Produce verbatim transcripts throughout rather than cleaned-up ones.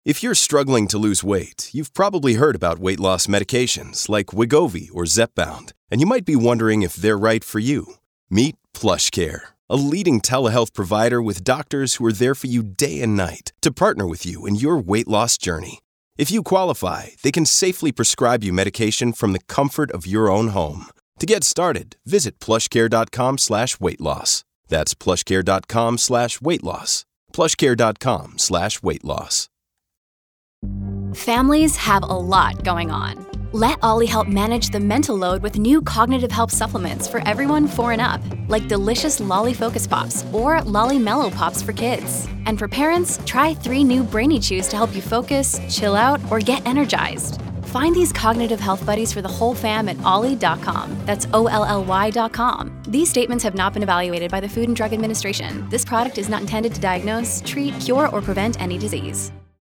If you're struggling to lose weight, you've probably heard about weight loss medications like Wegovy or Zepbound, and you might be wondering if they're right for you. Meet PlushCare, a leading telehealth provider with doctors who are there for you day and night to partner with you in your weight loss journey. If you qualify, they can safely prescribe you medication from the comfort of your own home. To get started, visit plushcare.com slash weight loss. That's plushcare.com slash weight loss. plushcare.com slash weight loss. Families have a lot going on. Let Ollie help manage the mental load with new cognitive help supplements for everyone four and up, like delicious Lolly Focus Pops or Lolly Mellow Pops for kids. And for parents, try three new Brainy Chews to help you focus, chill out, or get energized. Find these cognitive health buddies for the whole fam at ollie dot com. That's O L L Y dot com. These statements have not been evaluated by the Food and Drug Administration. This product is not intended to diagnose, treat, cure, or prevent any disease.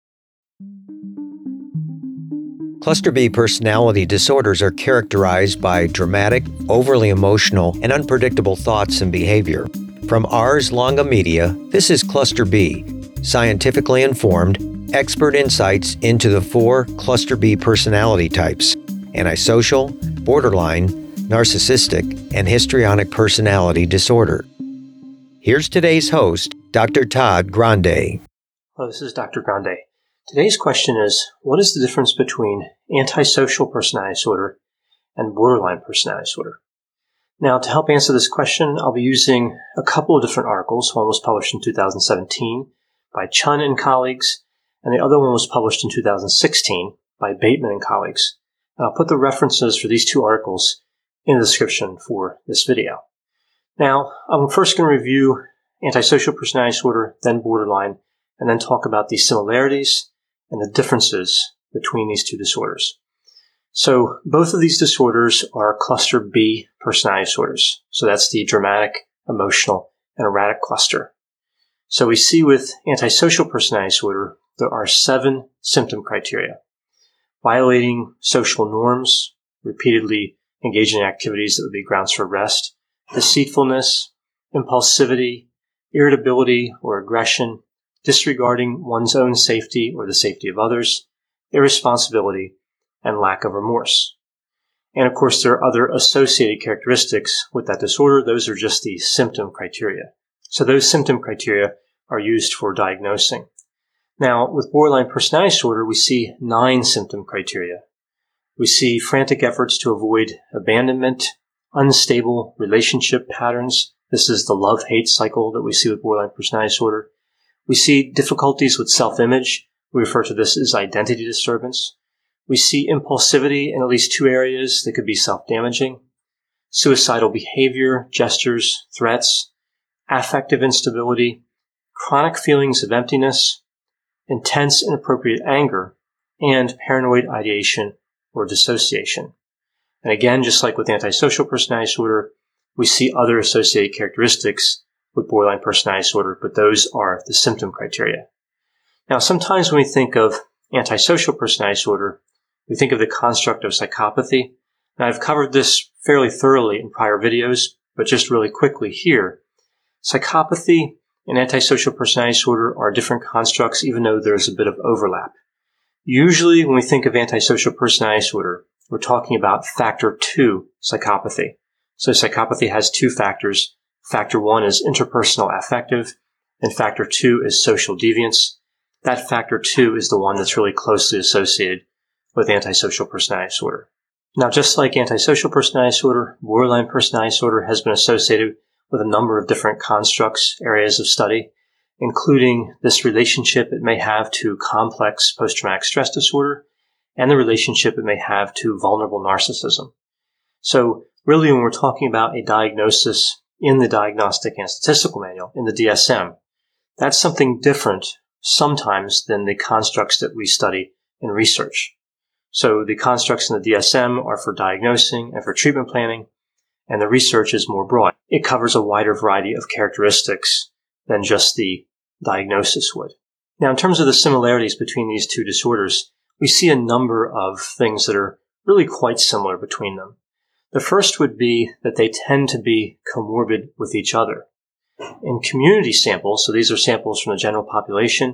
Cluster B personality disorders are characterized by dramatic, overly emotional, and unpredictable thoughts and behavior. From Ars Longa Media, this is Cluster B, scientifically informed, expert insights into the four Cluster B personality types: antisocial, borderline, narcissistic, and histrionic personality disorder. Here's today's host, Doctor Todd Grande. Hello, this is Doctor Grande. Today's question is, what is the difference between antisocial personality disorder and borderline personality disorder? Now, to help answer this question, I'll be using a couple of different articles. One was published in two thousand seventeen by Chun and colleagues, and the other one was published in two thousand sixteen by Bateman and colleagues. And I'll put the references for these two articles in the description for this video. Now, I'm first going to review antisocial personality disorder, then borderline, and then talk about the similarities and the differences between these two disorders. So both of these disorders are cluster B personality disorders. So that's the dramatic, emotional, and erratic cluster. So we see with antisocial personality disorder, there are seven symptom criteria: violating social norms, repeatedly engaging in activities that would be grounds for arrest, deceitfulness, impulsivity, irritability or aggression, disregarding one's own safety or the safety of others, irresponsibility, and lack of remorse. And of course, there are other associated characteristics with that disorder. Those are just the symptom criteria. So those symptom criteria are used for diagnosing. Now, with borderline personality disorder, we see nine symptom criteria. We see frantic efforts to avoid abandonment, unstable relationship patterns. This is the love-hate cycle that we see with borderline personality disorder. We see difficulties with self-image. We refer to this as identity disturbance. We see impulsivity in at least two areas that could be self-damaging: suicidal behavior, gestures, threats, affective instability, chronic feelings of emptiness, intense inappropriate anger, and paranoid ideation or dissociation. And again, just like with antisocial personality disorder, we see other associated characteristics with borderline personality disorder, but those are the symptom criteria. Now, sometimes when we think of antisocial personality disorder, we think of the construct of psychopathy. And I've covered this fairly thoroughly in prior videos, but just really quickly here. Psychopathy and antisocial personality disorder are different constructs, even though there's a bit of overlap. Usually, when we think of antisocial personality disorder, we're talking about factor two psychopathy. So psychopathy has two factors. Factor one is interpersonal affective, and factor two is social deviance. That factor two is the one that's really closely associated with antisocial personality disorder. Now, just like antisocial personality disorder, borderline personality disorder has been associated with a number of different constructs, areas of study, including this relationship it may have to complex post-traumatic stress disorder and the relationship it may have to vulnerable narcissism. So really, when we're talking about a diagnosis in the Diagnostic and Statistical Manual, in the D S M, that's something different sometimes than the constructs that we study in research. So the constructs in the D S M are for diagnosing and for treatment planning, and the research is more broad. It covers a wider variety of characteristics than just the diagnosis would. Now, in terms of the similarities between these two disorders, we see a number of things that are really quite similar between them. The first would be that they tend to be comorbid with each other. In community samples, so these are samples from the general population,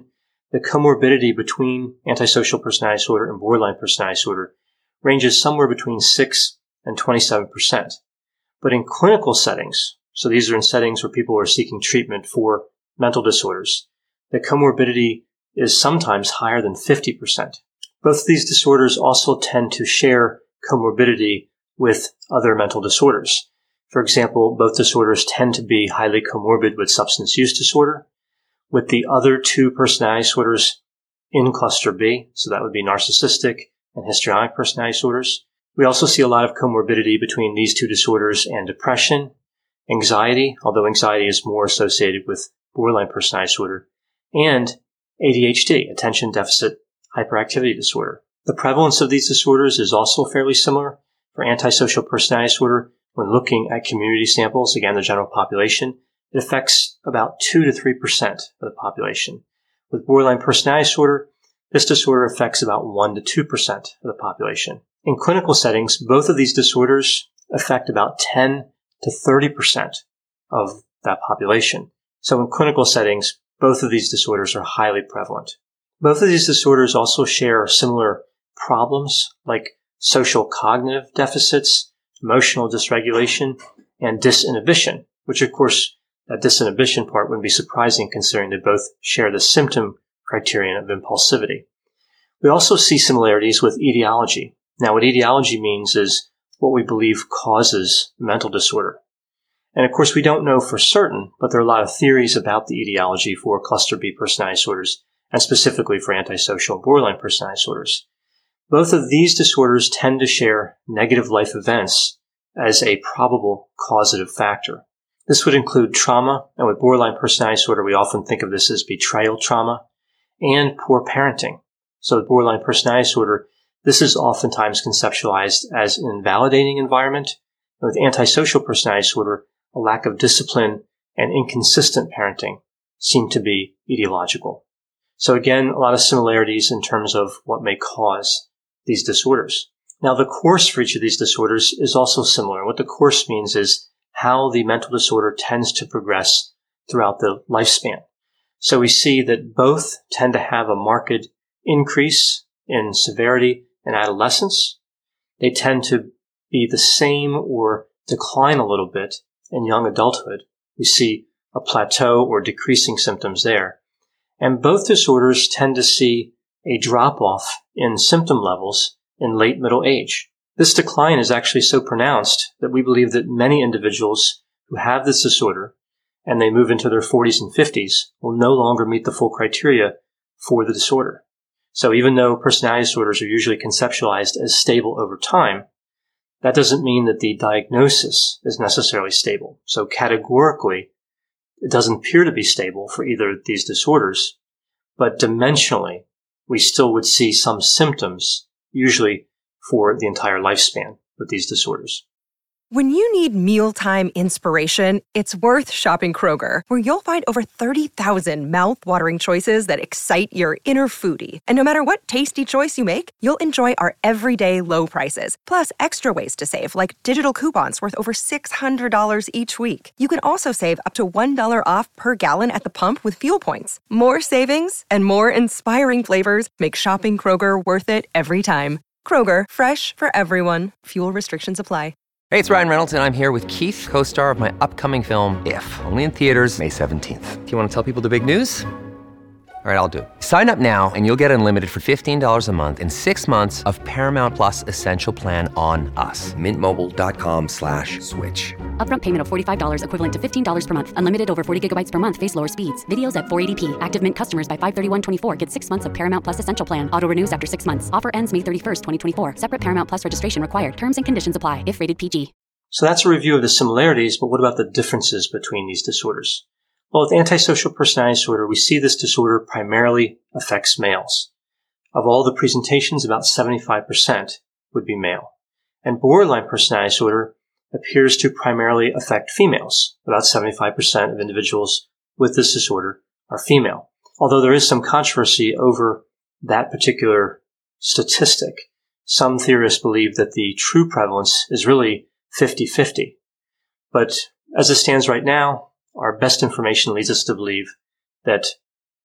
the comorbidity between antisocial personality disorder and borderline personality disorder ranges somewhere between six and twenty-seven percent. But in clinical settings, so these are in settings where people are seeking treatment for mental disorders, the comorbidity is sometimes higher than fifty percent. Both of these disorders also tend to share comorbidity with other mental disorders. For example, both disorders tend to be highly comorbid with substance use disorder, with the other two personality disorders in cluster B, so that would be narcissistic and histrionic personality disorders. We also see a lot of comorbidity between these two disorders and depression, anxiety, although anxiety is more associated with borderline personality disorder, and A D H D, attention deficit hyperactivity disorder. The prevalence of these disorders is also fairly similar. For antisocial personality disorder, when looking at community samples, again, the general population, it affects about two to three percent of the population. With borderline personality disorder, this disorder affects about one to two percent of the population. In clinical settings, both of these disorders affect about ten to thirty percent of that population. So in clinical settings, both of these disorders are highly prevalent. Both of these disorders also share similar problems like social cognitive deficits, emotional dysregulation, and disinhibition, which of course, that disinhibition part wouldn't be surprising considering they both share the symptom criterion of impulsivity. We also see similarities with etiology. Now, what etiology means is what we believe causes mental disorder. And of course, we don't know for certain, but there are a lot of theories about the etiology for cluster B personality disorders, and specifically for antisocial and borderline personality disorders. Both of these disorders tend to share negative life events as a probable causative factor. This would include trauma, and with borderline personality disorder, we often think of this as betrayal trauma, and poor parenting. So with borderline personality disorder, this is oftentimes conceptualized as an invalidating environment. And with antisocial personality disorder, a lack of discipline and inconsistent parenting seem to be etiological. So again, a lot of similarities in terms of what may cause these disorders. Now, the course for each of these disorders is also similar. What the course means is how the mental disorder tends to progress throughout the lifespan. So we see that both tend to have a marked increase in severity in adolescence. They tend to be the same or decline a little bit in young adulthood. We see a plateau or decreasing symptoms there. And both disorders tend to see a drop-off in symptom levels in late middle age. This decline is actually so pronounced that we believe that many individuals who have this disorder and they move into their forties and fifties will no longer meet the full criteria for the disorder. So even though personality disorders are usually conceptualized as stable over time, that doesn't mean that the diagnosis is necessarily stable. So categorically, it doesn't appear to be stable for either of these disorders, but dimensionally, we still would see some symptoms, usually for the entire lifespan with these disorders. When you need mealtime inspiration, it's worth shopping Kroger, where you'll find over thirty thousand mouth-watering choices that excite your inner foodie. And no matter what tasty choice you make, you'll enjoy our everyday low prices, plus extra ways to save, like digital coupons worth over six hundred dollars each week. You can also save up to one dollar off per gallon at the pump with fuel points. More savings and more inspiring flavors make shopping Kroger worth it every time. Kroger, fresh for everyone. Fuel restrictions apply. Hey, it's Ryan Reynolds, and I'm here with Keith, co-star of my upcoming film, If, only in theaters May seventeenth. Do you want to tell people the big news? All right, I'll do it. Sign up now and you'll get unlimited for fifteen dollars a month and six months of Paramount Plus Essential Plan on us. Mintmobile.com slash switch. Upfront payment of forty-five dollars equivalent to fifteen dollars per month. Unlimited over forty gigabytes per month. Face lower speeds. Videos at four eighty p. Active Mint customers by five thirty-one twenty-four get six months of Paramount Plus Essential Plan. Auto renews after six months. Offer ends May thirty-first, twenty twenty-four. Separate Paramount Plus registration required. Terms and conditions apply if rated P G. So that's a review of the similarities, but what about the differences between these disorders? Well, with antisocial personality disorder, we see this disorder primarily affects males. Of all the presentations, about seventy-five percent would be male. And borderline personality disorder appears to primarily affect females. About seventy-five percent of individuals with this disorder are female. Although there is some controversy over that particular statistic, some theorists believe that the true prevalence is really fifty-fifty. But as it stands right now, our best information leads us to believe that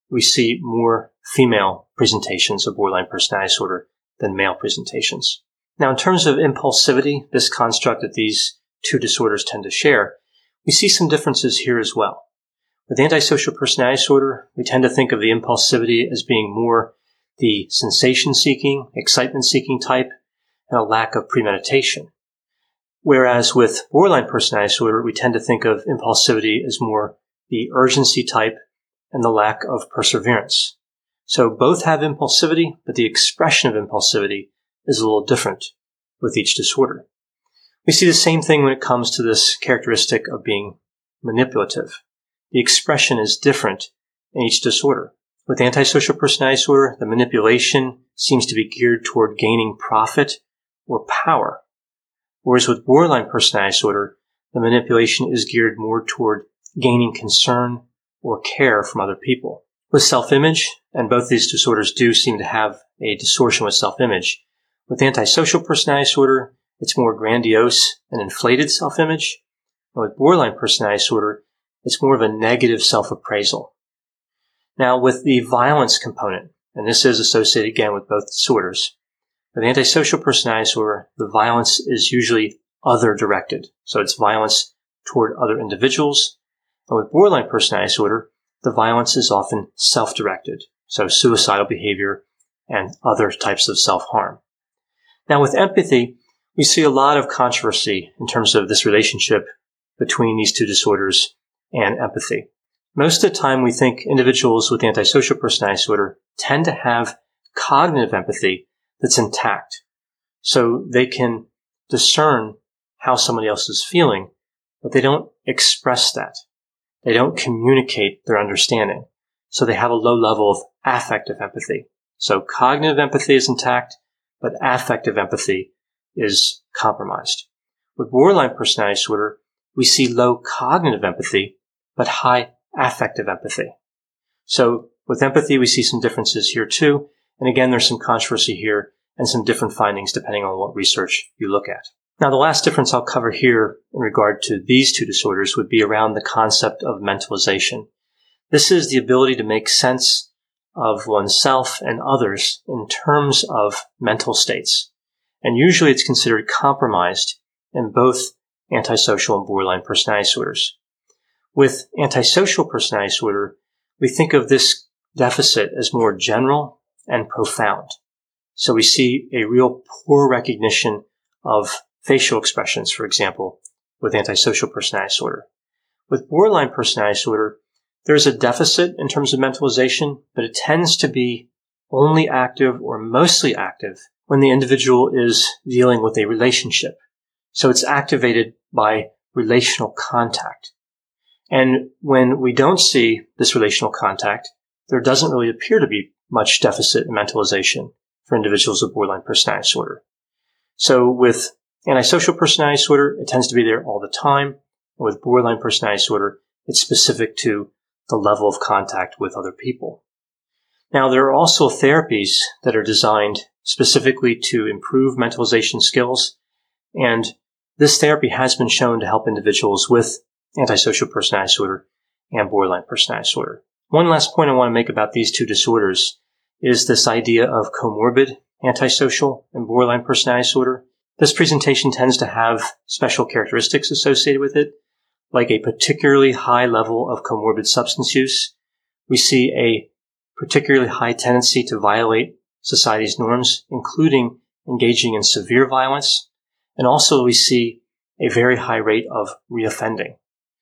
we see more female presentations of borderline personality disorder than male presentations. Now, in terms of impulsivity, this construct that these two disorders tend to share, we see some differences here as well. With antisocial personality disorder, we tend to think of the impulsivity as being more the sensation-seeking, excitement-seeking type, and a lack of premeditation. Whereas with borderline personality disorder, we tend to think of impulsivity as more the urgency type and the lack of perseverance. So both have impulsivity, but the expression of impulsivity is a little different with each disorder. We see the same thing when it comes to this characteristic of being manipulative. The expression is different in each disorder. With antisocial personality disorder, the manipulation seems to be geared toward gaining profit or power. Whereas with borderline personality disorder, the manipulation is geared more toward gaining concern or care from other people. With self-image, and both these disorders do seem to have a distortion with self-image, with antisocial personality disorder, it's more grandiose and inflated self-image. And with borderline personality disorder, it's more of a negative self-appraisal. Now, with the violence component, and this is associated again with both disorders, with antisocial personality disorder, the violence is usually other-directed. So it's violence toward other individuals. And with borderline personality disorder, the violence is often self-directed. So suicidal behavior and other types of self-harm. Now, with empathy, we see a lot of controversy in terms of this relationship between these two disorders and empathy. Most of the time, we think individuals with antisocial personality disorder tend to have cognitive empathy that's intact. So they can discern how somebody else is feeling, but they don't express that. They don't communicate their understanding. So they have a low level of affective empathy. So cognitive empathy is intact, but affective empathy is compromised. With borderline personality disorder, we see low cognitive empathy, but high affective empathy. So with empathy, we see some differences here too. And again, there's some controversy here and some different findings depending on what research you look at. Now, the last difference I'll cover here in regard to these two disorders would be around the concept of mentalization. This is the ability to make sense of oneself and others in terms of mental states. And usually it's considered compromised in both antisocial and borderline personality disorders. With antisocial personality disorder, we think of this deficit as more general and profound. So we see a real poor recognition of facial expressions, for example, with antisocial personality disorder. With borderline personality disorder, there's a deficit in terms of mentalization, but it tends to be only active or mostly active when the individual is dealing with a relationship. So it's activated by relational contact. And when we don't see this relational contact, there doesn't really appear to be much deficit in mentalization for individuals with borderline personality disorder. So with antisocial personality disorder, it tends to be there all the time. And with borderline personality disorder, it's specific to the level of contact with other people. Now, there are also therapies that are designed specifically to improve mentalization skills, and this therapy has been shown to help individuals with antisocial personality disorder and borderline personality disorder. One last point I want to make about these two disorders is this idea of comorbid antisocial and borderline personality disorder. This presentation tends to have special characteristics associated with it, like a particularly high level of comorbid substance use. We see a particularly high tendency to violate society's norms, including engaging in severe violence. And also we see a very high rate of reoffending.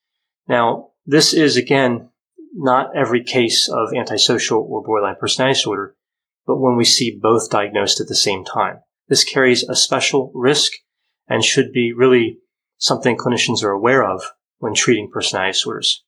Now, this is, again, not every case of antisocial or borderline personality disorder, but when we see both diagnosed at the same time. This carries a special risk and should be really something clinicians are aware of when treating personality disorders.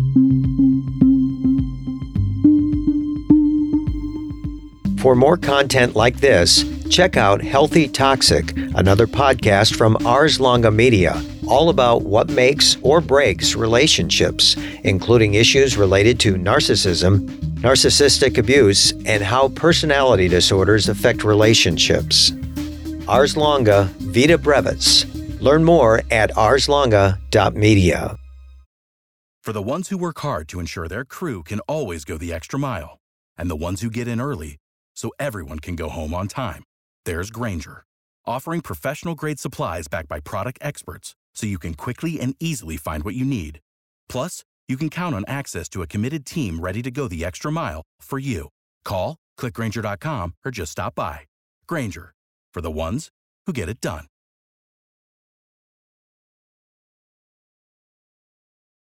For more content like this, check out Healthy Toxic, another podcast from Ars Longa Media, all about what makes or breaks relationships, including issues related to narcissism, narcissistic abuse, and how personality disorders affect relationships. Ars Longa Vita Brevis. Learn more at ars longa dot media. For the ones who work hard to ensure their crew can always go the extra mile, and the ones who get in early so everyone can go home on time, there's Grainger, offering professional-grade supplies backed by product experts so you can quickly and easily find what you need. Plus, you can count on access to a committed team ready to go the extra mile for you. Call, click Grainger dot com, or just stop by. Grainger, for the ones who get it done.